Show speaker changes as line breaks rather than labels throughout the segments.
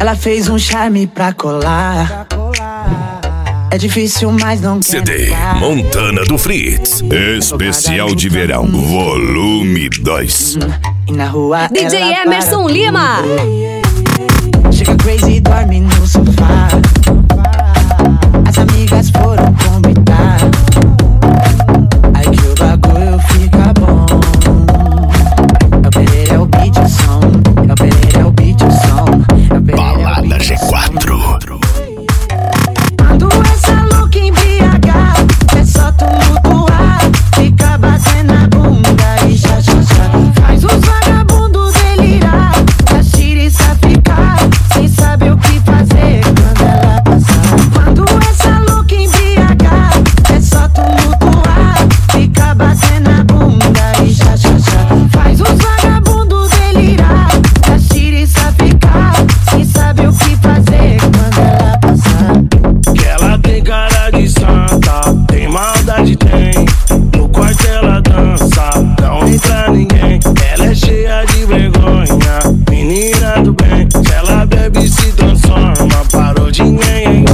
Ela fez um charme pra colar. É difícil, mas não quer
CD
negar.
Montana do Fritz. Especial de verão, volume 2.
E na rua
DJ
ela
Emerson
para
Lima.
tudo. Chega crazy, dorme no sofá. As amigas foram convidar. Aí que o bagulho fica bom. É o Pereira, é o beat, o som. É o Pereira, é o beat, o som. É o Pereira,
Balada G4.
Quando essa louca em BH, é só tu mutuar. Fica batendo a bunda e já. Faz os vagabundos delirar. Pra xiriça ficar sem saber o que fazer quando ela passar. Quando essa louca em BH, é só tu mutuar. Fica batendo a bunda e já. Faz os vagabundos delirar. Pra xiriça ficar sem saber o que fazer quando ela passar.
Que ela tem cara de santa, tem maldade, tem. No quarto ela dança, não entra ninguém. Ela é cheia de vergonha, menina do bem. Se ela bebe se transforma, parou de ninguém.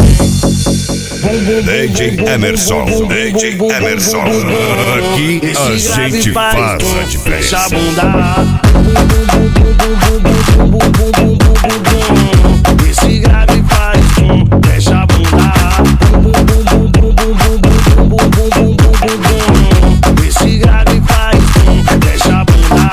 DJ Emerson, DJ Emerson. Aqui a gente faz a
Deixa a
diferença.
bunda. Esse grave faz deixa a bunda. Esse grave faz deixa a bunda.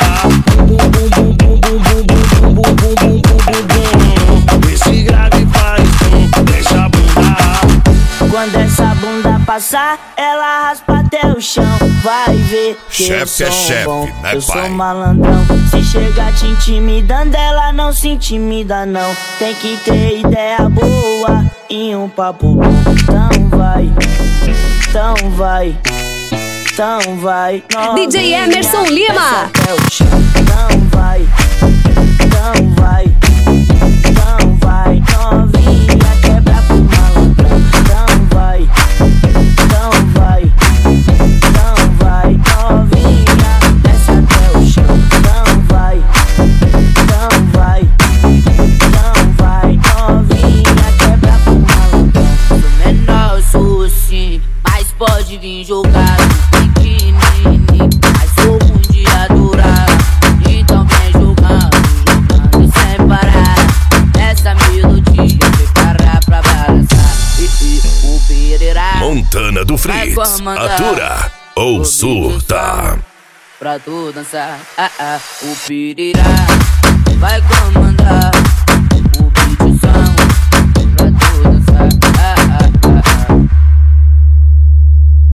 Esse grave faz deixa a bunda.
Quando essa bunda passar, ela raspa até o chão. Vai ver que eu
Chefe é
sou
chefe,
bom,
né,
eu
pai?
sou malandrão. Se chegar te intimidando, ela não se intimida não. Tem que ter ideia boa e um papo bom. Então vai, então vai, então vai.
DJ Emerson Lima.
Até o chão. Então vai, então vai, então vai. Novinha quebra pro malandrão. Então vai, então vai, então vai. Novinha desce até o chão. Então vai, então vai, então vai. Novinha quebra pro malandrão. Sou menor, sou sim, mas pode vir jogar no biquíni. Mas sou ruim de adorar, então vem jogando sem parar. Essa melodia preparar pra balançar. O Pereira
Montana do
vai
Fritz.
comandar.
Atura ou surta.
Pra tu dançar, o Pereira vai comandar.